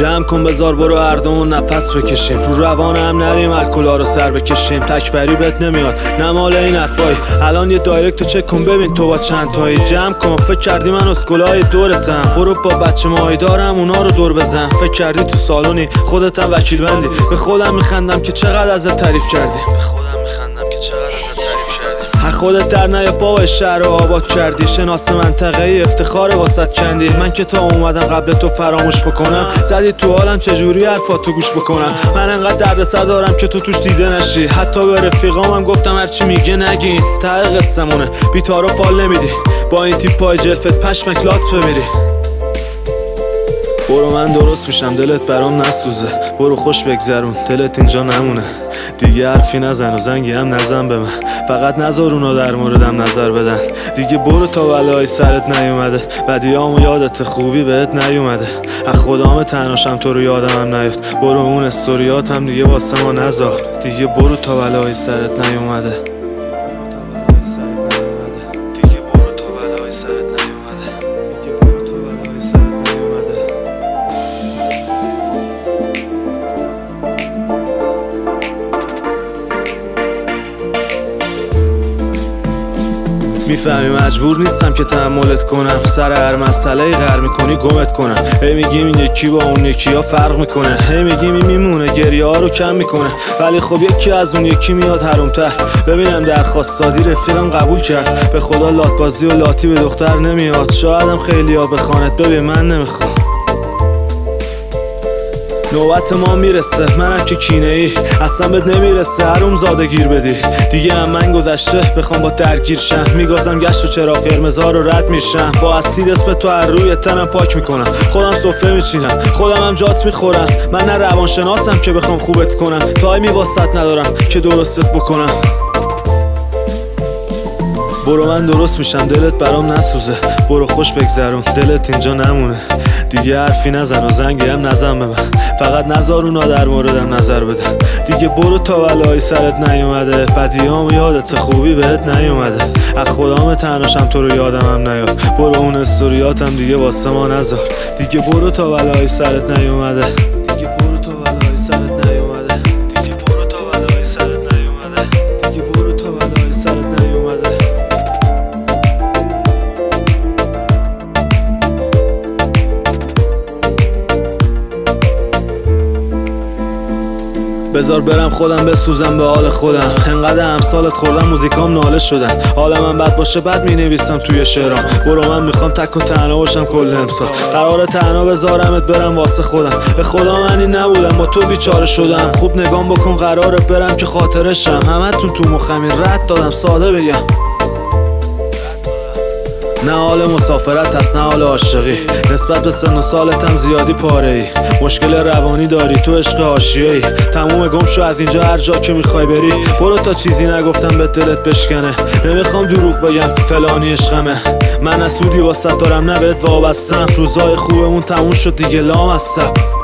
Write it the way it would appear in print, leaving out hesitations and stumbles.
جمع کن بذار برو هر دومون نفس بکشیم، رو روان هم نریم الکلا رو سر بکشیم. تکبری بهت نمیاد نمال این حرفایی، الان یه دایرکت رو چک کن ببین تو با چند تایی. جمع کن فکر کردی من اسکولای دورتم، برو با بچه ماهی دارم اونا رو دور بزن. فکر کردی تو سالونی خودتم وکیل بندی، به خودم میخندم که چقدر ازت تعریف کردیم، به خودم میخندم که چقدر ازت تعریف کردیم. خودت در نیا بابا شهر رو آباد کردی، شناس منطقه ای افتخار واسط کندی. من که تا اومدم قبل تو فراموش بکنم، زدی تو حالم چجوری حرفاتو گوش بکنم. من انقدر دردسر دارم که تو توش دیده نشی، حتی به رفیقامم گفتم هرچی میگه نگین. ته قصه‌مونه بی تعارف فال نمیدی، با این تیپ پای جلفت پشمک لات بمیری. برو من درست میشم دلت برام نسوزه، برو خوش بگذرون دلت اینجا نمونه. دیگه حرفی نزن و زنگی هم نزن به من، فقط نذار اونا در موردم نظر بدن. دیگه برو تا بلای سرت نیومده، بدیامو یادت خوبی بهت نیومده. از خدام تناشم تو رو یادم هم نیاد، برو اون استوریاتم دیگه واسه ما نذار. دیگه برو تا بلای سرت نیومده. میفهمی مجبور نیستم که تحملت کنم، سر هر مسئله غر میکنی گمت کنم. هی میگیم این یکی با اون یکی ها فرق میکنه، هی میگیم این میمونه گریه ها رو کم میکنه. ولی خب یکی از اون یکی میاد حرومتر. ببینم درخواست دادی رفیقم قبول کرد، به خدا لاتبازی و لاتی به دختر نمیاد. شایدم خیلی ها بخوانت ببین من نمیخوام. نوبت ما میرسه منم که کینه ای، اصلا بهت نمیرسه حروم زاده گیر بدی. دیگه هم من گذشته بخوام با درگیر شم، میگازم گشت و چراغ قرمزا رو رد میشم. با اسید اسم تو هر روی تنم پاک میکنم، خودم سفره میچینم خودم هم جات میخورم. من نه روانشناسم که بخوام خوبت کنم، تایمی واسط ندارم که درستت بکنم. برو من درست میشم دلت برام نسوزه، برو خوش بگذرون دلت اینجا نمونه. دیگه حرفی نزن و زنگی هم نزن به من، فقط نذار اونا در موردم نظر بدن. دیگه برو تا بلای سرت نیومده، بدیام یادت خوبی بهت نیومده. از خدام تناشم تو رو یادم هم نیاد، برو اون استوریاتم دیگه واسه ما نذار. دیگه برو تا بلای سرت نیومده. دیگه برو تا بلای سرت نیومده. دیگه برو تا بلای سرت نیومده. دیگه برو تا بلای سرت نیومده. بذار برم خودم بسوزم به حال خودم، انقدر امثالت خوردم موزیکام ناله شدن. حالا من بد باشه بد می نویسم توی شعرام، برو من میخوام تک و تنها باشم کل امسال. قرار تنها بذارمت برم واسه خودم، به خدا من این نبودم با تو بیچاره شدم. خوب نگام بکن قراره برم که خاطرشم، همتون تو مخمی رد دادم ساده بگم. نه حال مسافرت هست نه حال عاشقی، نسبت به سن و سالتم زیادی پاره ای. مشکل روانی داری تو عشق حاشیه ای، تموم گم شو از اینجا هر جا که میخوای بری. برو تا چیزی نگفتم به دلت بشکنه، نمیخوام دروغ بگم فلانی عشقمه. من نه سودی واسه دارم نه بهت وابستم، روزای خوبمون تموم شد دیگه لام هستم.